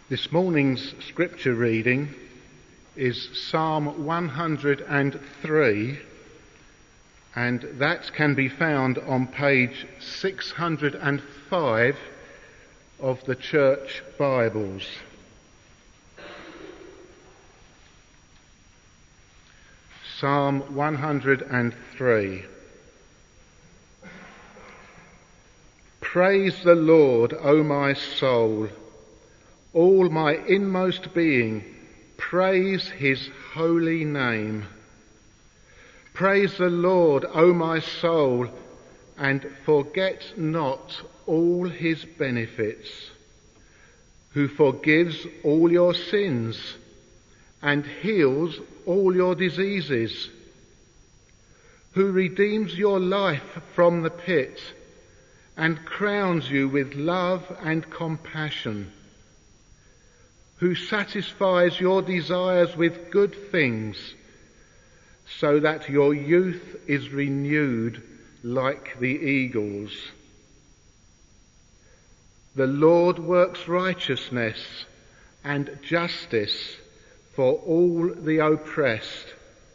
This morning's scripture reading is Psalm 103, and that can be found on page 605 of the Church Bibles. Psalm 103. Praise the Lord, O my soul. All my inmost being, praise his holy name. Praise the Lord, O my soul, and forget not all his benefits, who forgives all your sins and heals all your diseases, who redeems your life from the pit and crowns you with love and compassion, who satisfies your desires with good things, so that your youth is renewed like the eagles. The Lord works righteousness and justice for all the oppressed.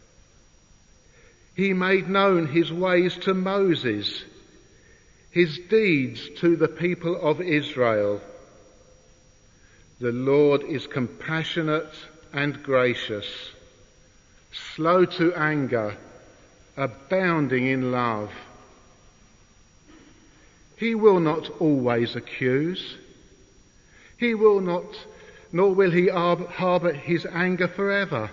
He made known his ways to Moses, his deeds to the people of Israel. The Lord is compassionate and gracious, slow to anger, abounding in love. He will not always accuse. He will not, nor will he harbour his anger forever.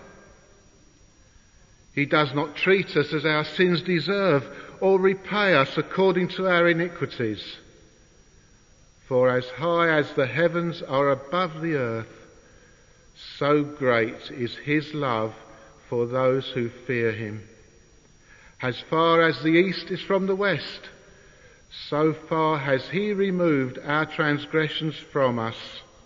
He does not treat us as our sins deserve, or repay us according to our iniquities. For as high as the heavens are above the earth, so great is his love for those who fear him. As far as the east is from the west, so far has he removed our transgressions from us.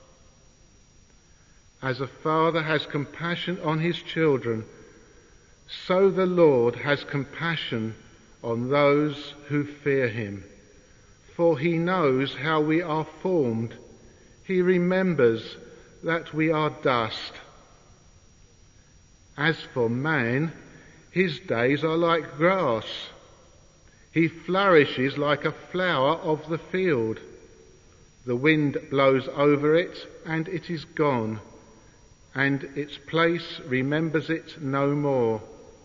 As a father has compassion on his children, so the Lord has compassion on those who fear him. For he knows how we are formed. He remembers that we are dust. As for man, his days are like grass. He flourishes like a flower of the field. The wind blows over it, and it is gone, and its place remembers it no more.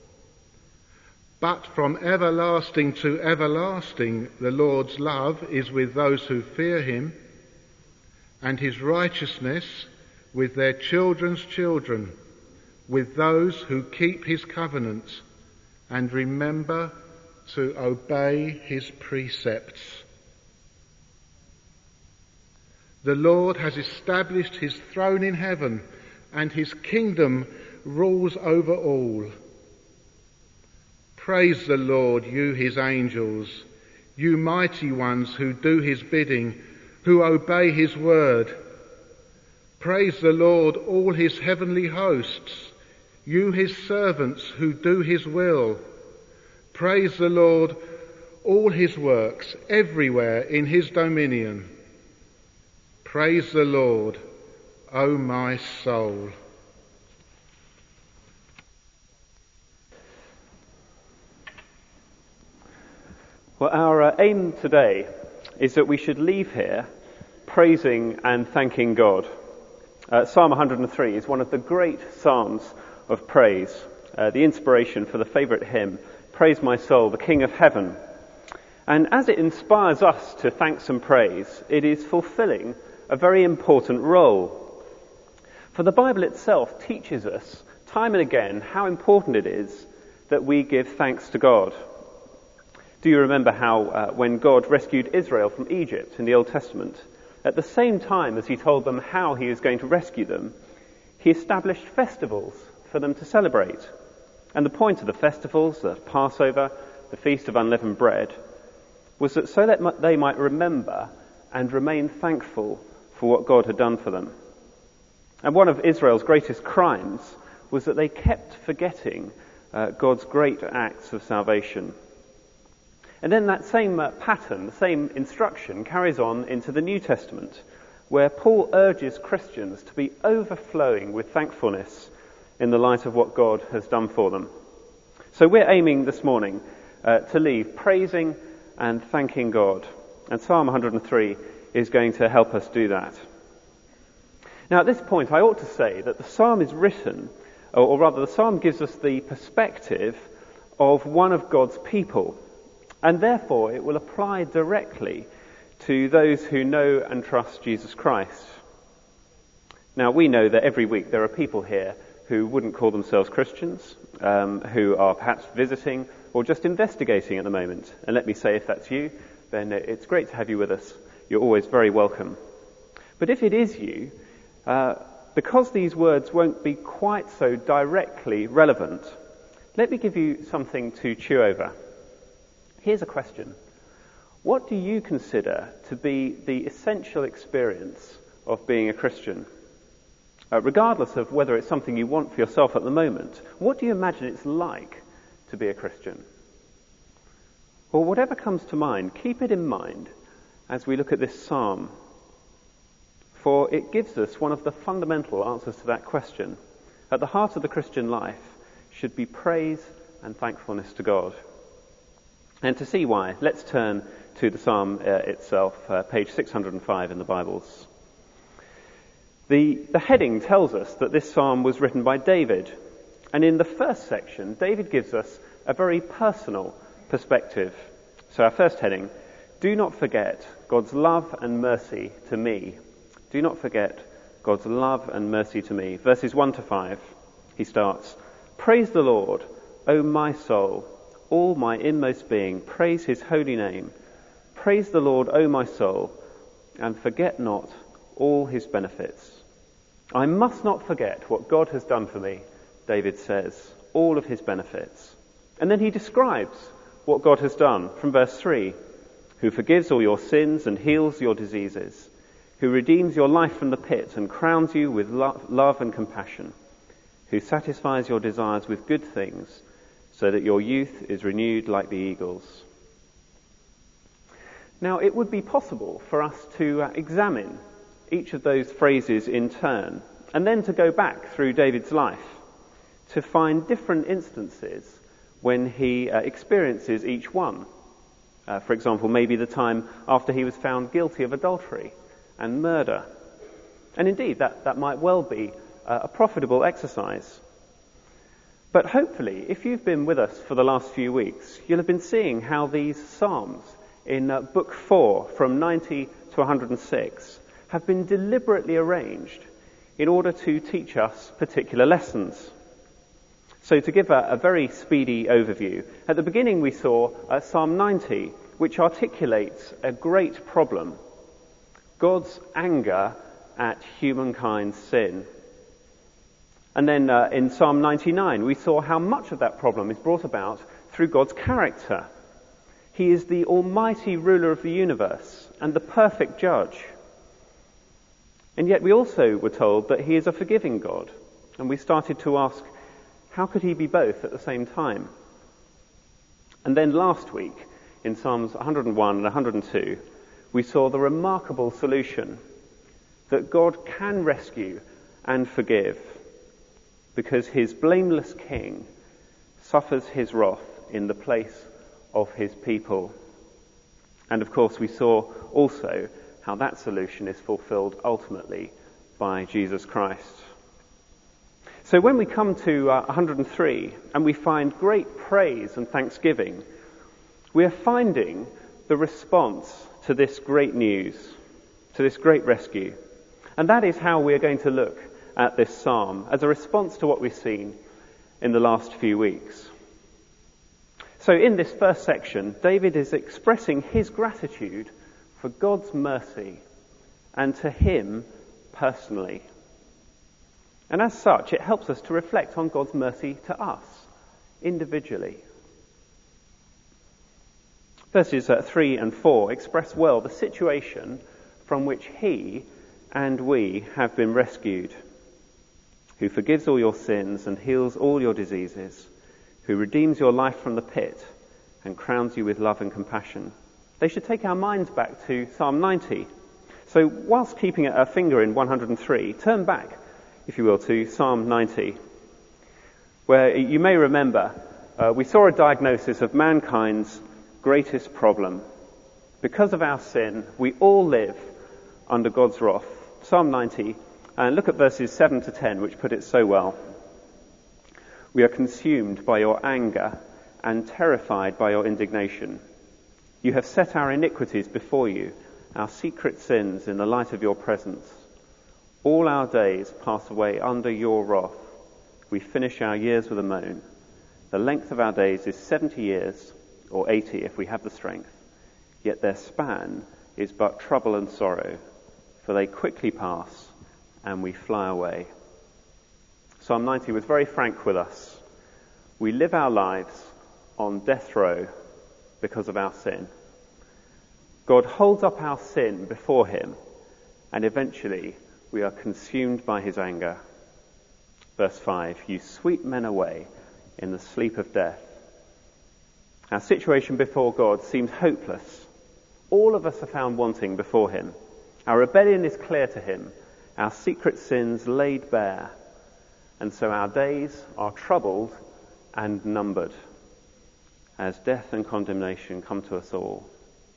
But from everlasting to everlasting the Lord's love is with those who fear him, and his righteousness with their children's children, with those who keep his covenant and remember to obey his precepts. The Lord has established his throne in heaven, and his kingdom rules over all. Praise the Lord, you his angels, you mighty ones who do his bidding, who obey his word. Praise the Lord, all his heavenly hosts, you his servants who do his will. Praise the Lord, all his works, everywhere in his dominion. Praise the Lord, O my soul. Well, our aim today is that we should leave here praising and thanking God. Psalm 103 is one of the great psalms of praise, the inspiration for the favourite hymn, Praise My Soul, the King of Heaven. And as it inspires us to thanks and praise, it is fulfilling a very important role. For the Bible itself teaches us time and again how important it is that we give thanks to God. Do you remember how when God rescued Israel from Egypt in the Old Testament, at the same time as he told them how he was going to rescue them, he established festivals for them to celebrate. And the point of the festivals, the Passover, the Feast of Unleavened Bread, was that so that they might remember and remain thankful for what God had done for them. And one of Israel's greatest crimes was that they kept forgetting God's great acts of salvation. And then that same pattern, the same instruction carries on into the New Testament, where Paul urges Christians to be overflowing with thankfulness in the light of what God has done for them. So we're aiming this morning to leave praising and thanking God. And Psalm 103 is going to help us do that. Now at this point I ought to say that the psalm is written, or rather the psalm gives us the perspective of one of God's people, and therefore it will apply directly to those who know and trust Jesus Christ. Now we know that every week there are people here who wouldn't call themselves Christians, who are perhaps visiting or just investigating at the moment. And let me say, if that's you, then it's great to have you with us. You're always very welcome. But if it is you, because these words won't be quite so directly relevant, let me give you something to chew over. Here's a question. What do you consider to be the essential experience of being a Christian? Regardless of whether it's something you want for yourself at the moment, what do you imagine it's like to be a Christian? Well, whatever comes to mind, keep it in mind as we look at this psalm, for it gives us one of the fundamental answers to that question. At the heart of the Christian life should be praise and thankfulness to God. And to see why, let's turn to the psalm itself, page 605 in the Bibles. The heading tells us that this psalm was written by David. And in the first section, David gives us a very personal perspective. So our first heading, do not forget God's love and mercy to me. Do not forget God's love and mercy to me. Verses 1 to 5, he starts, praise the Lord, O my soul, all my inmost being, praise his holy name. Praise the Lord, O my soul, and forget not all his benefits. I must not forget what God has done for me, David says, all of his benefits. And then he describes what God has done from verse 3, who forgives all your sins and heals your diseases, who redeems your life from the pit and crowns you with love and compassion, who satisfies your desires with good things, so that your youth is renewed like the eagles. Now, it would be possible for us to examine each of those phrases in turn, and then to go back through David's life to find different instances when he experiences each one. For example, maybe the time after he was found guilty of adultery and murder. And indeed, that might well be a profitable exercise. But hopefully, if you've been with us for the last few weeks, you'll have been seeing how these psalms in Book 4, from 90 to 106, have been deliberately arranged in order to teach us particular lessons. So to give a very speedy overview, at the beginning we saw Psalm 90, which articulates a great problem, God's anger at humankind's sin. And then in Psalm 99, we saw how much of that problem is brought about through God's character. He is the almighty ruler of the universe and the perfect judge. And yet we also were told that he is a forgiving God. And we started to ask, how could he be both at the same time? And then last week, in Psalms 101 and 102, we saw the remarkable solution that God can rescue and forgive because his blameless king suffers his wrath in the place of his people. And of course we saw also how that solution is fulfilled ultimately by Jesus Christ. So when we come to 103 and we find great praise and thanksgiving, we are finding the response to this great news, to this great rescue. And that is how we are going to look at this psalm, as a response to what we've seen in the last few weeks. So in this first section, David is expressing his gratitude for God's mercy and to him personally. And as such, it helps us to reflect on God's mercy to us individually. Verses 3 and 4 express well the situation from which he and we have been rescued, who forgives all your sins and heals all your diseases, who redeems your life from the pit and crowns you with love and compassion. They should take our minds back to Psalm 90. So whilst keeping a finger in 103, turn back, if you will, to Psalm 90, where you may remember we saw a diagnosis of mankind's greatest problem. Because of our sin, we all live under God's wrath. Psalm 90, and look at verses 7 to 10, which put it so well. We are consumed by your anger and terrified by your indignation. You have set our iniquities before you, our secret sins in the light of your presence. All our days pass away under your wrath. We finish our years with a moan. The length of our days is 70 years, or 80 if we have the strength. Yet their span is but trouble and sorrow, for they quickly pass and we fly away. Psalm 90 was very frank with us. We live our lives on death row because of our sin. God holds up our sin before him, and eventually we are consumed by his anger. Verse 5, you sweep men away in the sleep of death. Our situation before God seems hopeless. All of us are found wanting before him. Our rebellion is clear to him, our secret sins laid bare, and so our days are troubled and numbered as death and condemnation come to us all.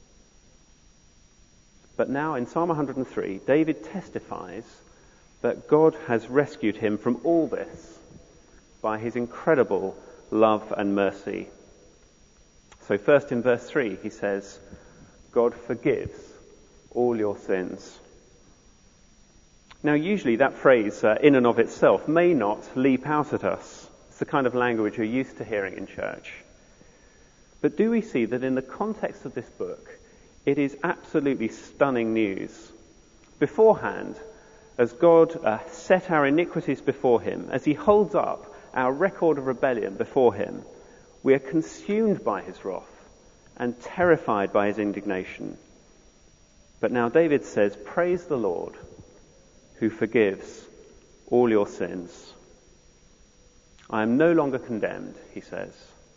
But now in Psalm 103, David testifies that God has rescued him from all this by his incredible love and mercy. So first in verse 3 he says, God forgives all your sins. Now usually that phrase in and of itself may not leap out at us. It's the kind of language you're used to hearing in church. But do we see that in the context of this book, it is absolutely stunning news. Beforehand, as God set our iniquities before him, as he holds up our record of rebellion before him, we are consumed by his wrath and terrified by his indignation. But now David says, praise the Lord who forgives all your sins. I am no longer condemned, he says.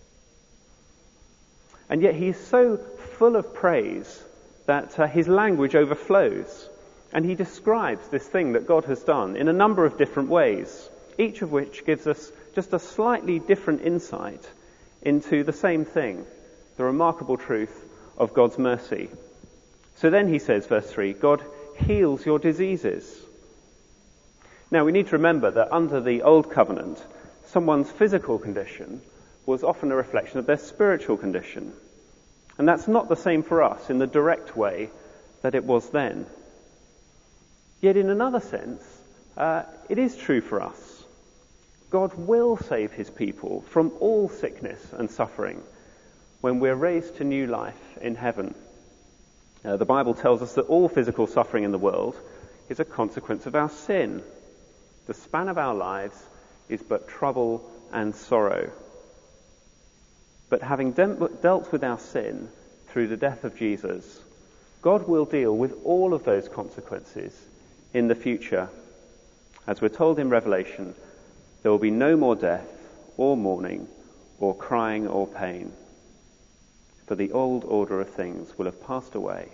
And yet he is so full of praise that his language overflows. And he describes this thing that God has done in a number of different ways, each of which gives us just a slightly different insight into the same thing, the remarkable truth of God's mercy. So then he says, verse 3, God heals your diseases. Now we need to remember that under the Old Covenant, someone's physical condition was often a reflection of their spiritual condition. And that's not the same for us in the direct way that it was then. Yet in another sense, it is true for us. God will save his people from all sickness and suffering when we're raised to new life in heaven. The Bible tells us that all physical suffering in the world is a consequence of our sin. The span of our lives is but trouble and sorrow. But having dealt with our sin through the death of Jesus, God will deal with all of those consequences in the future. As we're told in Revelation, there will be no more death or mourning or crying or pain, for the old order of things will have passed away.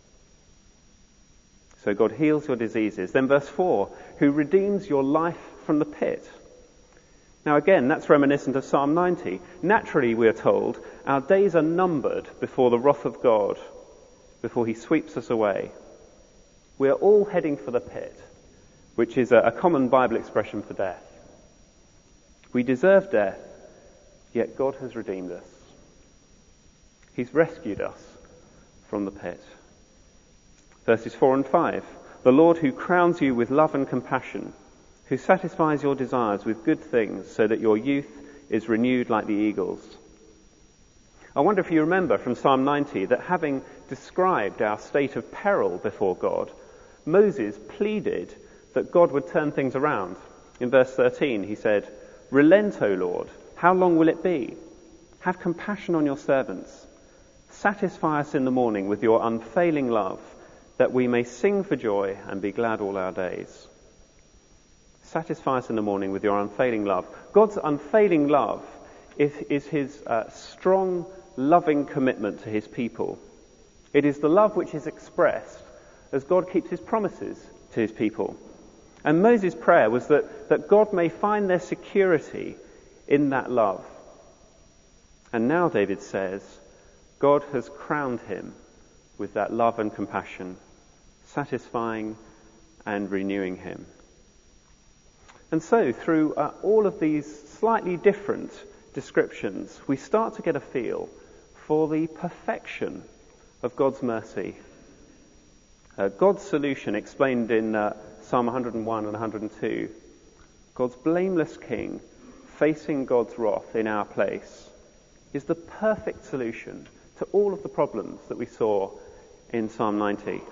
So God heals your diseases. Then verse 4, who redeems your life from the pit. Now again, that's reminiscent of Psalm 90. Naturally, we are told, our days are numbered before the wrath of God, before he sweeps us away. We are all heading for the pit, which is a common Bible expression for death. We deserve death, yet God has redeemed us. He's rescued us from the pit. Verses 4 and 5, the Lord who crowns you with love and compassion, who satisfies your desires with good things so that your youth is renewed like the eagles. I wonder if you remember from Psalm 90 that having described our state of peril before God, Moses pleaded that God would turn things around. In verse 13 he said, relent, O Lord, how long will it be? Have compassion on your servants. Satisfy us in the morning with your unfailing love, that we may sing for joy and be glad all our days. Satisfy us in the morning with your unfailing love. God's unfailing love is his strong, loving commitment to his people. It is the love which is expressed as God keeps his promises to his people. And Moses' prayer was that God may find their security in that love. And now David says, God has crowned him with that love and compassion, satisfying and renewing him. And so, through all of these slightly different descriptions, we start to get a feel for the perfection of God's mercy. God's solution, explained in Psalm 101 and 102, God's blameless king facing God's wrath in our place, is the perfect solution to all of the problems that we saw in Psalm 90.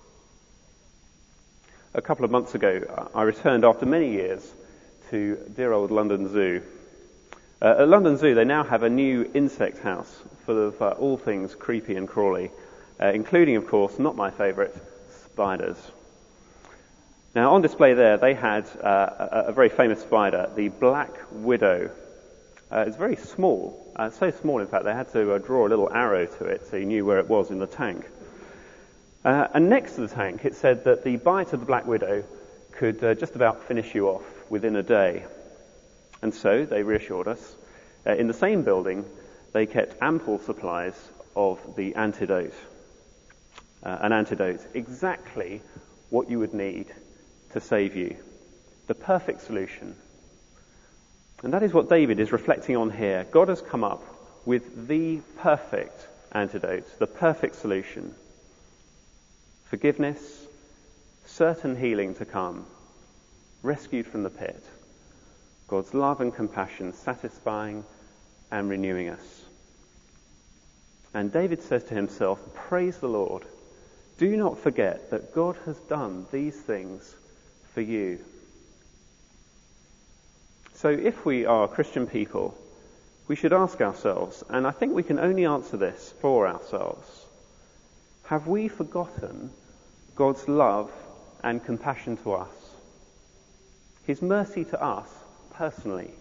A couple of months ago, I returned after many years to dear old London Zoo. At London Zoo, they now have a new insect house full of all things creepy and crawly, including, of course, not my favourite, spiders. Now, on display there, they had a very famous spider, the black widow. It's very small, so small, in fact, they had to draw a little arrow to it so you knew where it was in the tank. And next to the tank, it said that the bite of the black widow could just about finish you off within a day. And so, they reassured us, in the same building, they kept ample supplies of the antidote. An antidote, exactly what you would need to save you. The perfect solution. And that is what David is reflecting on here. God has come up with the perfect antidote, the perfect solution. Forgiveness, certain healing to come, rescued from the pit. God's love and compassion satisfying and renewing us. And David says to himself, praise the Lord. Do not forget that God has done these things for you. So if we are Christian people, we should ask ourselves, and I think we can only answer this for ourselves, have we forgotten God's love and compassion to us? His mercy to us personally?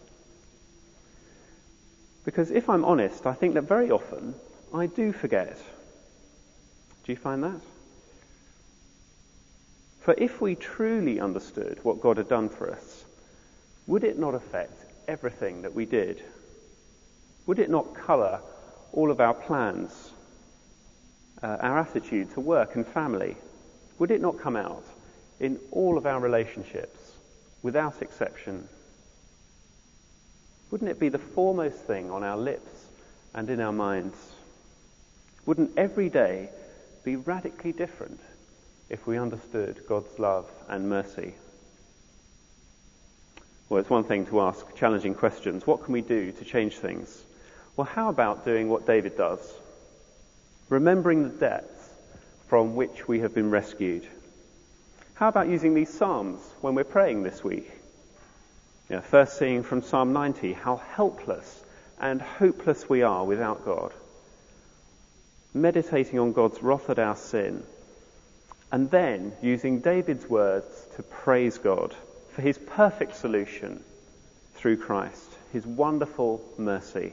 Because if I'm honest, I think that very often I do forget. Do you find that? For if we truly understood what God had done for us, would it not affect everything that we did? Would it not colour all of our plans, our attitude to work and family? Would it not come out in all of our relationships, without exception? Wouldn't it be the foremost thing on our lips and in our minds? Wouldn't every day be radically different if we understood God's love and mercy? Well, it's one thing to ask challenging questions. What can we do to change things? Well, how about doing what David does? Remembering the depths from which we have been rescued. How about using these Psalms when we're praying this week? First seeing from Psalm 90 how helpless and hopeless we are without God. Meditating on God's wrath at our sin. And then using David's words to praise God for his perfect solution through Christ, his wonderful mercy.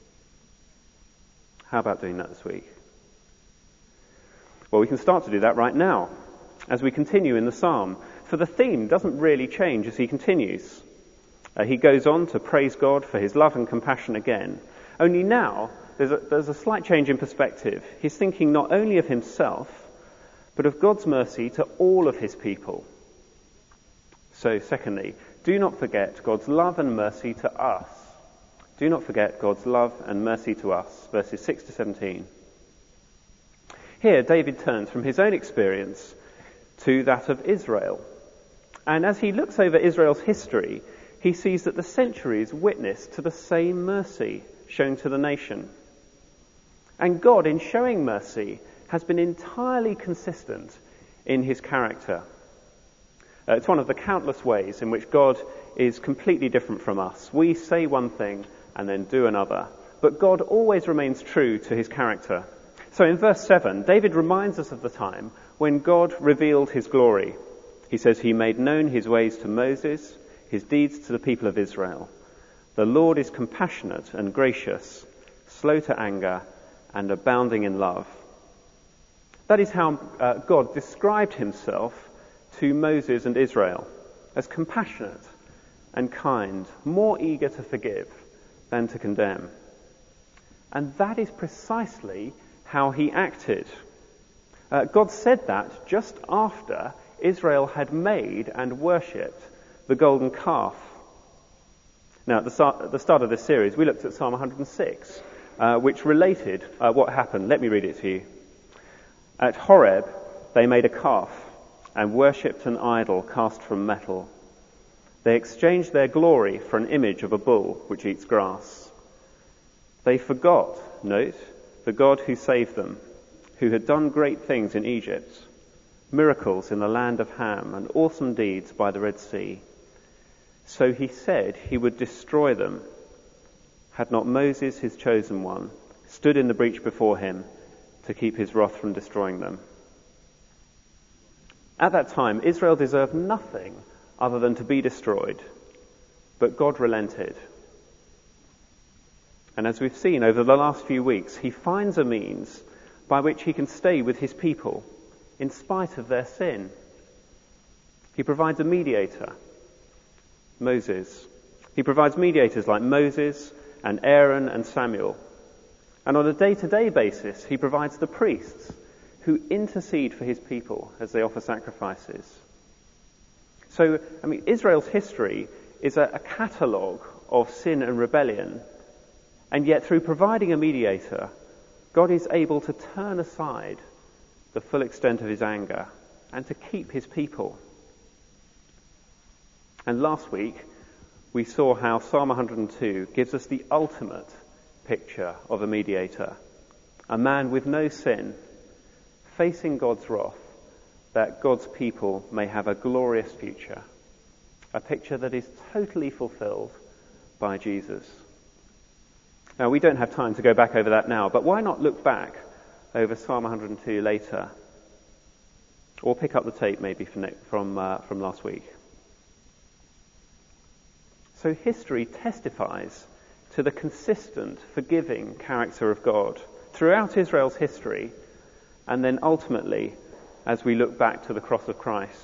How about doing that this week? Well, we can start to do that right now as we continue in the psalm. For the theme doesn't really change as he continues. He goes on to praise God for his love and compassion again. Only now there's a slight change in perspective. He's thinking not only of himself, but of God's mercy to all of his people. So, secondly, do not forget God's love and mercy to us. Do not forget God's love and mercy to us. Verses 6 to 17. Here, David turns from his own experience to that of Israel. And as he looks over Israel's history, he sees that the centuries witness to the same mercy shown to the nation. And God, in showing mercy, has been entirely consistent in his character. It's one of the countless ways in which God is completely different from us. We say one thing and then do another. But God always remains true to his character. So in verse 7, David reminds us of the time when God revealed his glory. He says he made known his ways to Moses, his deeds to the people of Israel. The Lord is compassionate and gracious, slow to anger, and abounding in love. That is how God described himself to Moses and Israel, as compassionate and kind, more eager to forgive than to condemn. And that is precisely how he acted. God said that just after Israel had made and worshipped the golden calf. Now, at the start of this series, we looked at Psalm 106, which related what happened. Let me read it to you. At Horeb, they made a calf and worshipped an idol cast from metal. They exchanged their glory for an image of a bull which eats grass. They forgot, note, the God who saved them, who had done great things in Egypt, miracles in the land of Ham, and awesome deeds by the Red Sea. So he said he would destroy them, had not Moses, his chosen one, stood in the breach before him to keep his wrath from destroying them. At that time, Israel deserved nothing other than to be destroyed, but God relented. And as we've seen over the last few weeks, he finds a means by which he can stay with his people in spite of their sin. He provides a mediator, Moses. He provides mediators like Moses and Aaron and Samuel. And on a day-to-day basis, he provides the priests who intercede for his people as they offer sacrifices. So, Israel's history is a catalogue of sin and rebellion, and yet through providing a mediator, God is able to turn aside the full extent of his anger and to keep his people. And last week, we saw how Psalm 102 gives us the ultimate picture of a mediator, a man with no sin, facing God's wrath, that God's people may have a glorious future, a picture that is totally fulfilled by Jesus. Now, we don't have time to go back over that now, but why not look back over Psalm 102 later, or pick up the tape maybe from last week. So history testifies to the consistent, forgiving character of God throughout Israel's history, and then ultimately as we look back to the cross of Christ.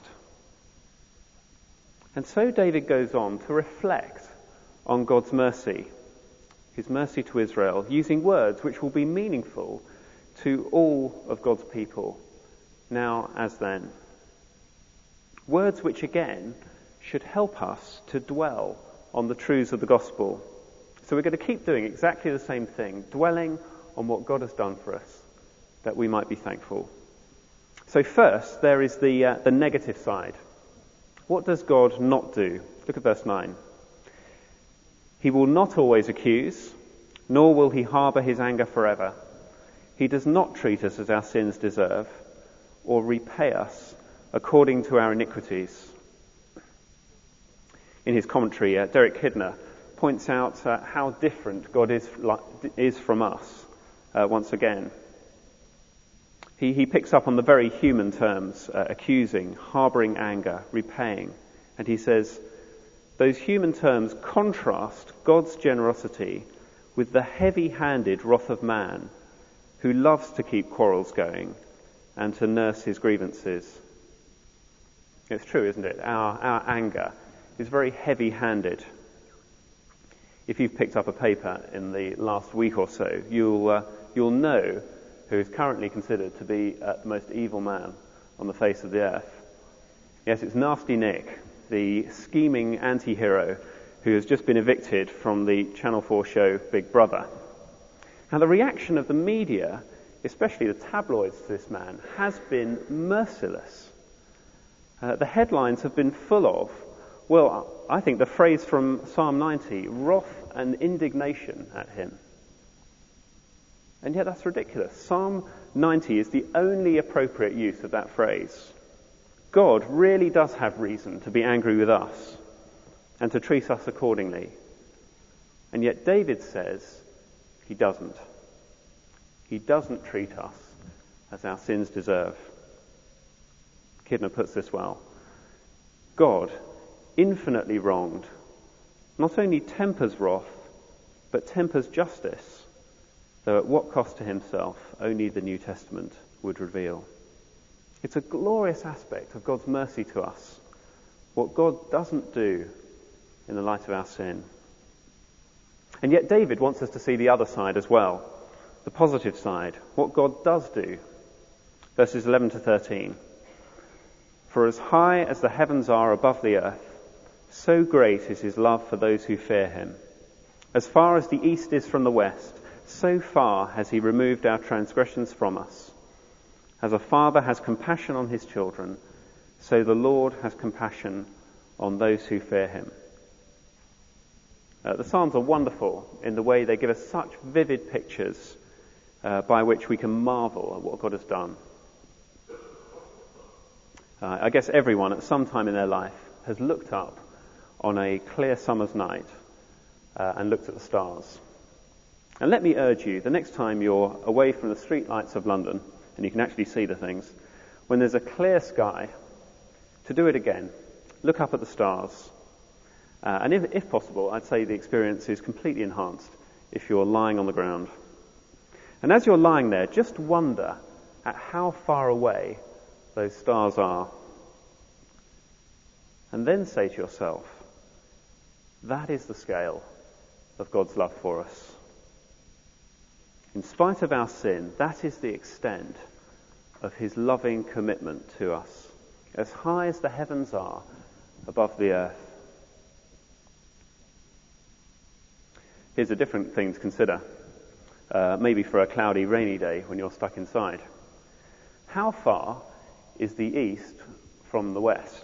And so David goes on to reflect on God's mercy, his mercy to Israel, using words which will be meaningful to all of God's people, now as then. Words which again should help us to dwell on the truths of the gospel. So we're going to keep doing exactly the same thing, dwelling on what God has done for us, that we might be thankful. So first, there is the negative side. What does God not do? Look at verse 9. He will not always accuse, nor will he harbour his anger forever. He does not treat us as our sins deserve, or repay us according to our iniquities. In his commentary, Derek Kidner points out how different God is from us once again. He picks up on the very human terms, accusing, harbouring anger, repaying. And he says, those human terms contrast God's generosity with the heavy-handed wrath of man who loves to keep quarrels going and to nurse his grievances. It's true, isn't it? Our anger is very heavy-handed. If you've picked up a paper in the last week or so, you'll know who is currently considered to be the most evil man on the face of the earth. Yes, it's Nasty Nick, the scheming anti-hero who has just been evicted from the Channel 4 show Big Brother. Now, the reaction of the media, especially the tabloids to this man, has been merciless. The headlines have been full of, well, I think the phrase from Psalm 90, wrath and indignation at him. And yet that's ridiculous. Psalm 90 is the only appropriate use of that phrase. God really does have reason to be angry with us and to treat us accordingly. And yet David says he doesn't. He doesn't treat us as our sins deserve. Kidner puts this well. God, infinitely wronged, not only tempers wrath, but tempers justice, though at what cost to himself only the New Testament would reveal. It's a glorious aspect of God's mercy to us, what God doesn't do in the light of our sin. And yet David wants us to see the other side as well, the positive side, what God does do. Verses 11 to 13. For as high as the heavens are above the earth, so great is his love for those who fear him. As far as the east is from the west, so far has he removed our transgressions from us. As a father has compassion on his children, so the Lord has compassion on those who fear him. The Psalms are wonderful in the way they give us such vivid pictures by which we can marvel at what God has done. I guess everyone at some time in their life has looked up on a clear summer's night and looked at the stars. And let me urge you, the next time you're away from the street lights of London and you can actually see the things, when there's a clear sky, to do it again. Look up at the stars. And if possible, I'd say the experience is completely enhanced if you're lying on the ground. And as you're lying there, just wonder at how far away those stars are. And then say to yourself, that is the scale of God's love for us. In spite of our sin, that is the extent of his loving commitment to us, as high as the heavens are above the earth. Here's a different thing to consider, maybe for a cloudy, rainy day when you're stuck inside. How far is the east from the west?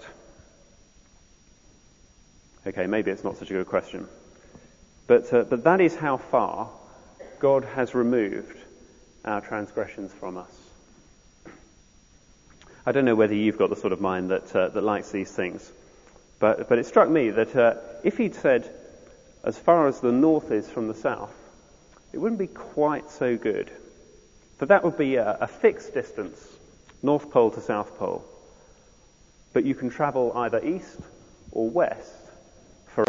Okay, maybe it's not such a good question. But that is how far God has removed our transgressions from us. I don't know whether you've got the sort of mind that likes these things, but it struck me that if he'd said, as far as the north is from the south, it wouldn't be quite so good. For that would be a fixed distance, North Pole to South Pole. But you can travel either east or west